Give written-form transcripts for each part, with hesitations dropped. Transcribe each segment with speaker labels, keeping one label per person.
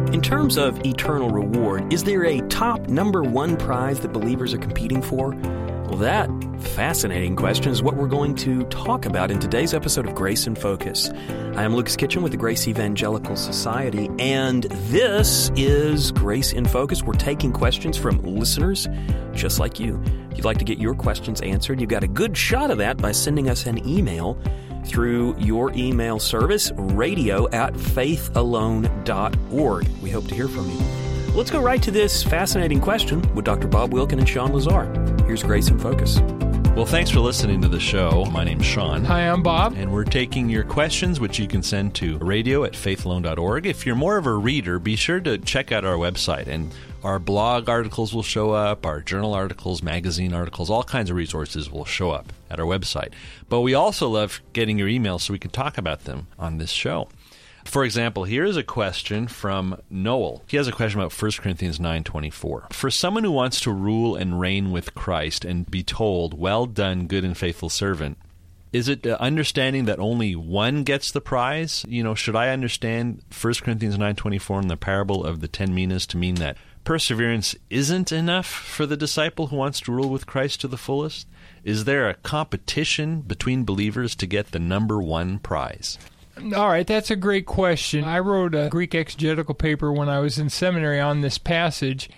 Speaker 1: In terms of eternal reward, is there a top number one prize that believers are competing for? Well, that fascinating question is what we're going to talk about in today's episode of Grace in Focus. I am Lucas Kitchen with the Grace Evangelical Society, and this is Grace in Focus. We're taking questions from listeners just like you. If you'd like to get your questions answered, you've got a good shot of that by sending us an email through your email service, radio@faithalone.org. We hope to hear from you. Let's go right to this fascinating question with Dr. Bob Wilkin and Sean Lazar. Here's Grace in Focus.
Speaker 2: Well, thanks for listening to the show. My name's Sean.
Speaker 3: Hi, I'm Bob.
Speaker 2: And we're taking your questions, which you can send to radio@faithalone.org. If you're more of a reader, be sure to check out our website. And our blog articles will show up, our journal articles, magazine articles, all kinds of resources will show up at our website. But we also love getting your emails so we can talk about them on this show. For example, here's a question from Noel. He has a question about 1 Corinthians 9:24. For someone who wants to rule and reign with Christ and be told, "Well done, good and faithful servant," is it understanding that only one gets the prize? Should I understand 1 Corinthians 9:24 and the parable of the 10 minas to mean that perseverance isn't enough for the disciple who wants to rule with Christ to the fullest? Is there a competition between believers to get the number one prize?
Speaker 3: All right, that's a great question. I wrote a Greek exegetical paper when I was in seminary on this passage,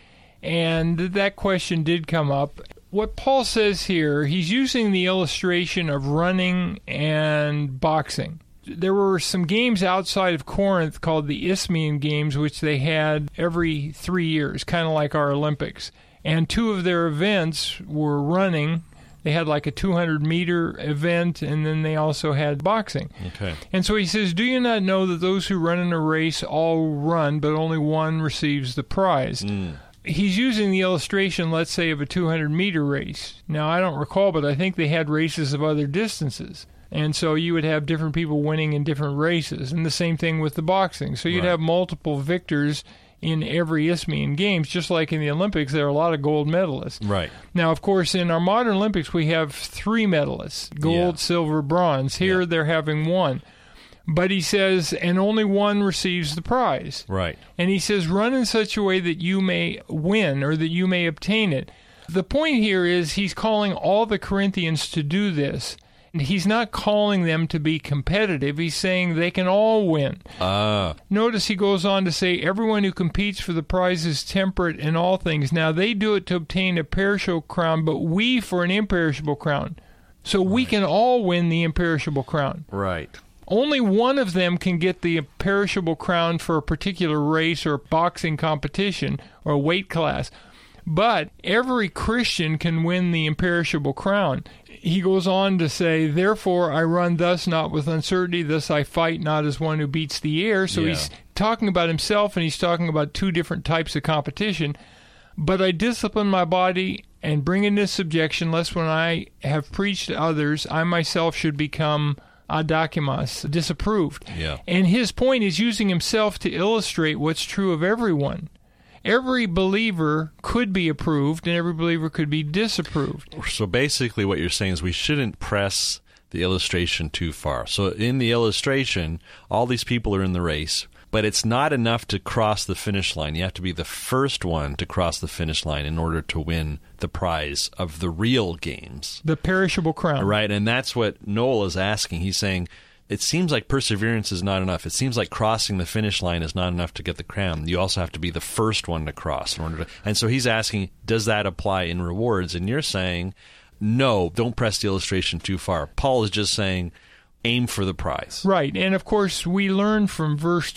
Speaker 3: and that question did come up. What Paul says here, he's using the illustration of running and boxing. There were some games outside of Corinth called the Isthmian Games, which they had every 3 years, kind of like our Olympics. And two of their events were running. They had like a 200-meter event, and then they also had boxing.
Speaker 2: Okay.
Speaker 3: And so he says, do you not know that those who run in a race all run, but only one receives the prize? He's using the illustration, let's say, of a 200-meter race. Now, I don't recall, but I think they had races of other distances. And so you would have different people winning in different races. And the same thing with the boxing. So you'd have multiple victors in every Isthmian Games, just like in the Olympics, there are a lot of gold medalists.
Speaker 2: Right.
Speaker 3: Now, of course, in our modern Olympics, we have 3 medalists, gold, silver, bronze. Here, they're having 1. But he says, and only one receives the prize.
Speaker 2: Right.
Speaker 3: And he says, run in such a way that you may win or that you may obtain it. The point here is he's calling all the Corinthians to do this. He's not calling them to be competitive. He's saying they can all win. Notice he goes on to say, everyone who competes for the prize is temperate in all things. Now, they do it to obtain a perishable crown, but we for an imperishable crown. So we can all win the imperishable crown.
Speaker 2: Right.
Speaker 3: Only one of them can get the perishable crown for a particular race or boxing competition or weight class. But every Christian can win the imperishable crown. He goes on to say, therefore I run thus not with uncertainty, thus I fight not as one who beats the air. So he's talking about himself, and he's talking about 2 different types of competition. But I discipline my body and bring it into subjection, lest when I have preached to others, I myself should become adokimos, disapproved.
Speaker 2: Yeah.
Speaker 3: And his point is using himself to illustrate what's true of everyone. Every believer could be approved, and every believer could be disapproved.
Speaker 2: So basically what you're saying is we shouldn't press the illustration too far. So in the illustration, all these people are in the race, but it's not enough to cross the finish line. You have to be the first one to cross the finish line in order to win the prize of the real games.
Speaker 3: The perishable crown.
Speaker 2: Right, and that's what Noel is asking. He's saying, it seems like perseverance is not enough. It seems like crossing the finish line is not enough to get the crown. You also have to be the first one to cross in order to. And so he's asking, does that apply in rewards? And you're saying, no, don't press the illustration too far. Paul is just saying, aim for the prize.
Speaker 3: Right. And of course, we learn from verse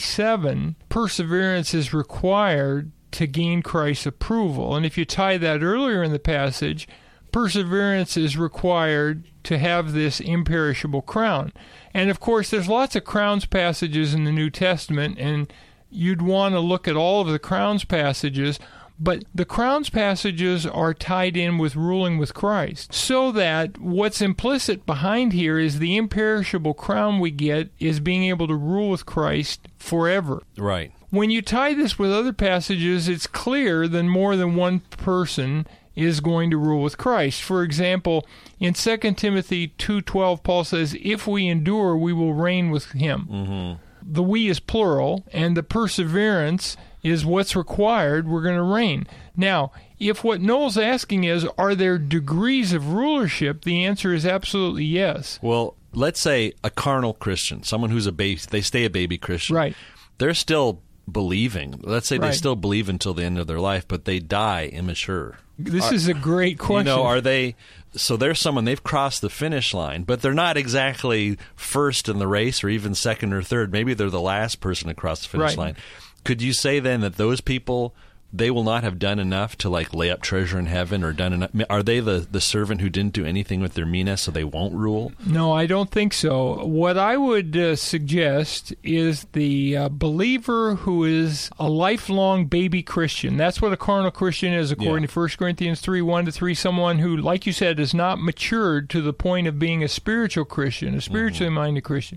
Speaker 3: 27, perseverance is required to gain Christ's approval. And if you tie that earlier in the passage, perseverance is required to have this imperishable crown. And of course, there's lots of crowns passages in the New Testament, and you'd want to look at all of the crowns passages, but the crowns passages are tied in with ruling with Christ, so that what's implicit behind here is the imperishable crown we get is being able to rule with Christ forever.
Speaker 2: Right.
Speaker 3: When you tie this with other passages, it's clear that more than one person is going to rule with Christ. For example, in 2 Timothy 2:12, Paul says, if we endure, we will reign with him. the we is plural, and the perseverance is what's required, we're going to reign. Now, if what Noel's asking is, are there degrees of rulership, the answer is absolutely yes.
Speaker 2: Well, let's say a carnal Christian, someone who's they stay a baby Christian.
Speaker 3: Right.
Speaker 2: They're still believing. Let's say they
Speaker 3: Right.
Speaker 2: still believe until the end of their life, but they die immature.
Speaker 3: This is a great question.
Speaker 2: Are they... So there's someone, they've crossed the finish line, but they're not exactly first in the race or even second or third. Maybe they're the last person to cross the finish
Speaker 3: Right.
Speaker 2: line. Could you say then that those people, they will not have done enough to lay up treasure in heaven or done enough? Are they the servant who didn't do anything with their mina, so they won't rule?
Speaker 3: No, I don't think so. What I would suggest is the believer who is a lifelong baby Christian. That's what a carnal Christian is, according to 1 Corinthians 3, 1-3, someone who, like you said, is not matured to the point of being a spiritual Christian, a spiritually minded Christian.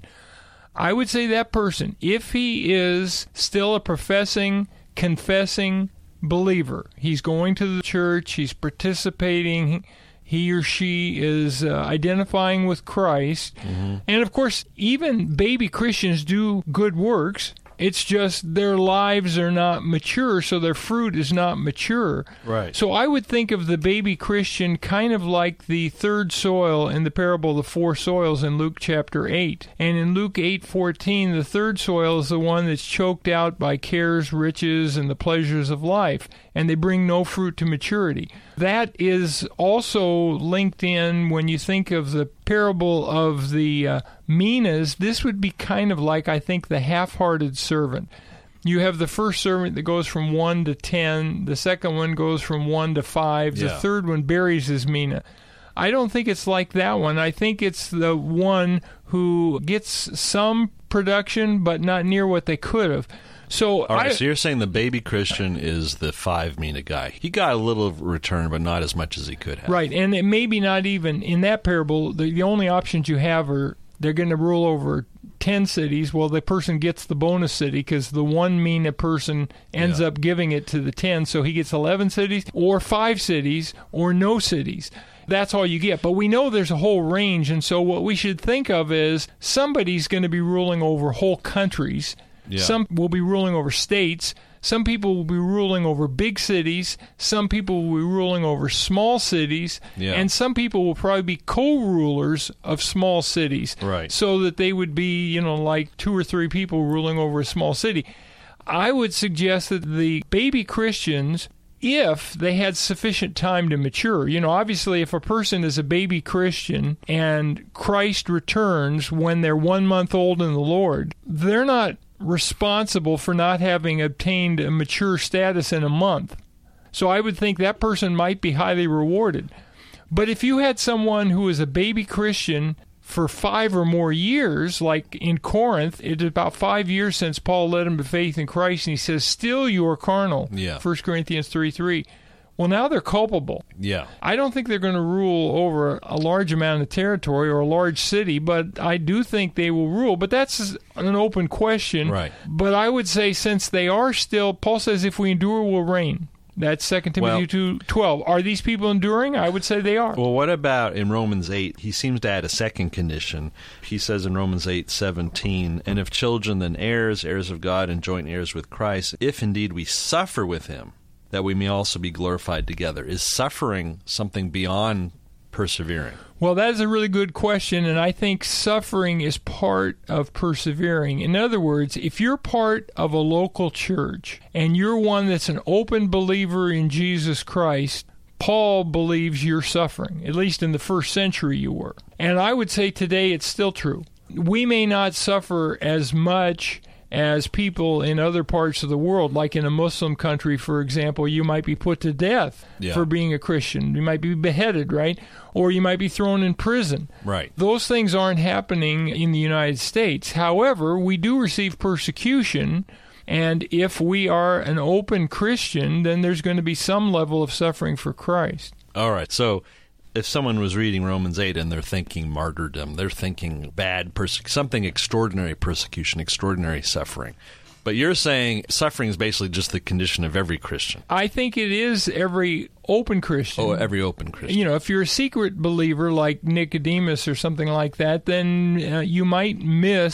Speaker 3: I would say that person, if he is still a professing, confessing believer, he's going to the church, he's participating, he or she is identifying with Christ. And of course, even baby Christians do good works. It's just their lives are not mature, so their fruit is not mature.
Speaker 2: Right.
Speaker 3: So I would think of the baby Christian kind of like the third soil in the parable of the four soils in Luke chapter 8. And in Luke 8:14, the third soil is the one that's choked out by cares, riches, and the pleasures of life, and they bring no fruit to maturity. That is also linked in when you think of the parable of the minas. This would be kind of like, I think, the half-hearted servant. You have the first servant that goes from 1 to 10. The second one goes from 1 to 5. The third one buries his mina. I don't think it's like that one. I think it's the one who gets some production, but not near what they could have. So,
Speaker 2: All right, so you're saying the baby Christian is the 5 mina guy. He got a little return, but not as much as he could have.
Speaker 3: Right, and it maybe not even, in that parable, the only options you have are they're going to rule over 10 cities. Well, the person gets the bonus city because the 1 mina person ends up giving it to the 10, so he gets 11 cities, or 5 cities, or no cities. That's all you get. But we know there's a whole range, and so what we should think of is somebody's going to be ruling over whole countries.
Speaker 2: Yeah.
Speaker 3: Some will be ruling over states. Some people will be ruling over big cities. Some people will be ruling over small cities.
Speaker 2: Yeah.
Speaker 3: And some people will probably be co-rulers of small cities.
Speaker 2: Right.
Speaker 3: So that they would be, like 2 or 3 people ruling over a small city. I would suggest that the baby Christians, if they had sufficient time to mature. Obviously, if a person is a baby Christian and Christ returns when they're 1 month old in the Lord, they're not responsible for not having obtained a mature status in a month. So I would think that person might be highly rewarded. But if you had someone who is a baby Christian for 5 or more years, like in Corinth, it's about 5 years since Paul led them to faith in Christ, and he says, still you are carnal, 1 Corinthians 3:3. Well, now they're culpable.
Speaker 2: Yeah.
Speaker 3: I don't think they're going to rule over a large amount of territory or a large city, but I do think they will rule. But that's an open question.
Speaker 2: Right.
Speaker 3: But I would say since they are still, Paul says, if we endure, we'll reign. That's 2 Timothy 2:12. Are these people enduring? I would say they are.
Speaker 2: Well, what about in Romans 8? He seems to add a second condition. He says in Romans 8:17, and if children, then heirs, heirs of God, and joint heirs with Christ, if indeed we suffer with him, that we may also be glorified together. Is suffering something beyond persevering?
Speaker 3: Well, that is a really good question, and I think suffering is part of persevering. In other words, if you're part of a local church and you're one that's an open believer in Jesus Christ, Paul believes you're suffering. At least in the first century you were. And I would say today it's still true. We may not suffer as much as people in other parts of the world, like in a Muslim country, for example. You might be put to death for being a Christian. You might be beheaded, right? Or you might be thrown in prison.
Speaker 2: Right.
Speaker 3: Those things aren't happening in the United States. However, we do receive persecution, and if we are an open Christian, then there's going to be some level of suffering for Christ.
Speaker 2: All right, so if someone was reading Romans 8 and they're thinking martyrdom, they're thinking bad something extraordinary persecution, extraordinary suffering. But you're saying suffering is basically just the condition of every Christian.
Speaker 3: I think it is every open Christian.
Speaker 2: Oh, every open Christian.
Speaker 3: If you're a secret believer like Nicodemus or something like that, then you might miss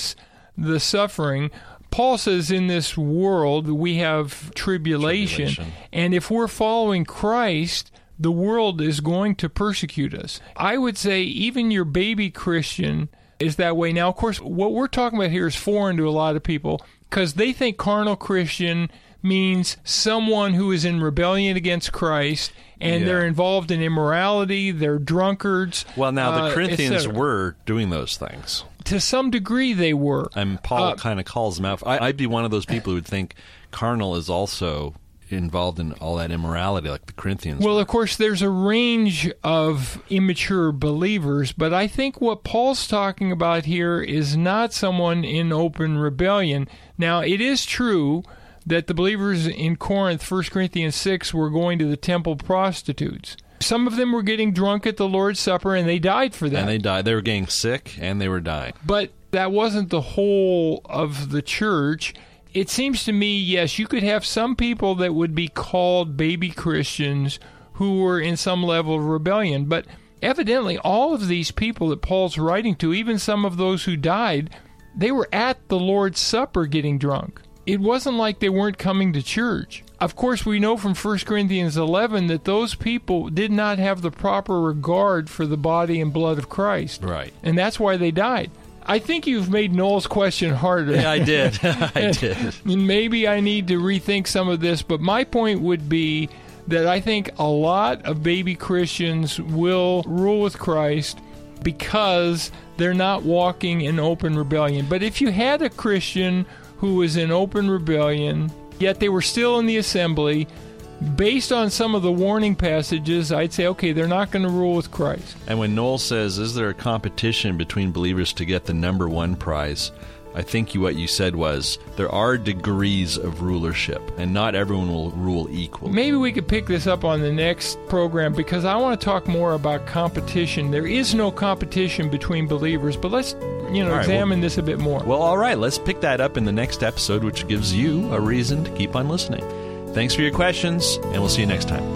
Speaker 3: the suffering. Paul says in this world we have tribulation. And if we're following Christ, the world is going to persecute us. I would say even your baby Christian is that way. Now, of course, what we're talking about here is foreign to a lot of people because they think carnal Christian means someone who is in rebellion against Christ and they're involved in immorality, they're drunkards.
Speaker 2: Well, now the Corinthians were doing those things.
Speaker 3: To some degree they were.
Speaker 2: And Paul kind of calls them out. I'd be one of those people who would think carnal is also involved in all that immorality like the Corinthians
Speaker 3: Well,
Speaker 2: were.
Speaker 3: of course, there's a range of immature believers, but I think what Paul's talking about here is not someone in open rebellion. Now, it is true that the believers in Corinth, 1 Corinthians 6, were going to the temple prostitutes. Some of them were getting drunk at the Lord's Supper, and they died for that.
Speaker 2: And they died. They were getting sick, and they were dying.
Speaker 3: But that wasn't the whole of the church. It seems to me, yes, you could have some people that would be called baby Christians who were in some level of rebellion. But evidently, all of these people that Paul's writing to, even some of those who died, they were at the Lord's Supper getting drunk. It wasn't like they weren't coming to church. Of course, we know from 1 Corinthians 11 that those people did not have the proper regard for the body and blood of Christ.
Speaker 2: Right.
Speaker 3: And that's why they died. I think you've made Noel's question harder.
Speaker 2: Yeah, I did. I did.
Speaker 3: And maybe I need to rethink some of this, but my point would be that I think a lot of baby Christians will rule with Christ because they're not walking in open rebellion. But if you had a Christian who was in open rebellion, yet they were still in the assembly, based on some of the warning passages, I'd say, okay, they're not going to rule with Christ.
Speaker 2: And when Noel says, is there a competition between believers to get the number one prize? I think what you said was, there are degrees of rulership, and not everyone will rule equally.
Speaker 3: Maybe we could pick this up on the next program, because I want to talk more about competition. There is no competition between believers, but let's examine this a bit more.
Speaker 2: Well, all right, let's pick that up in the next episode, which gives you a reason to keep on listening. Thanks for your questions, and we'll see you next time.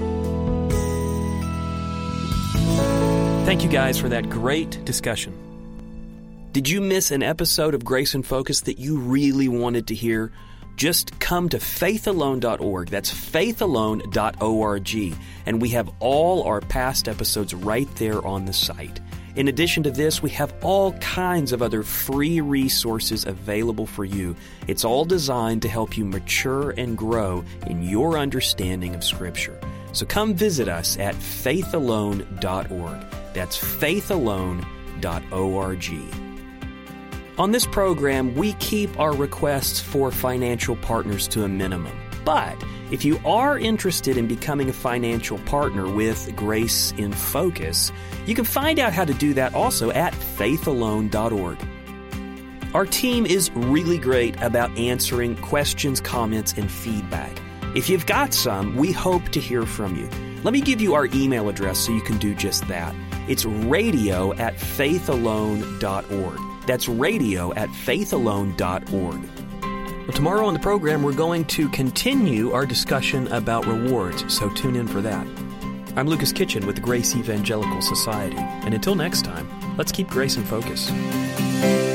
Speaker 1: Thank you guys for that great discussion. Did you miss an episode of Grace in Focus that you really wanted to hear? Just come to faithalone.org. That's faithalone.org. And we have all our past episodes right there on the site. In addition to this, we have all kinds of other free resources available for you. It's all designed to help you mature and grow in your understanding of Scripture. So come visit us at faithalone.org. That's faithalone.org. On this program, we keep our requests for financial partners to a minimum. But if you are interested in becoming a financial partner with Grace in Focus, you can find out how to do that also at faithalone.org. Our team is really great about answering questions, comments, and feedback. If you've got some, we hope to hear from you. Let me give you our email address so you can do just that. It's radio@faithalone.org. That's radio@faithalone.org. Well, tomorrow on the program, we're going to continue our discussion about rewards, so tune in for that. I'm Lucas Kitchen with the Grace Evangelical Society, and until next time, let's keep Grace in Focus.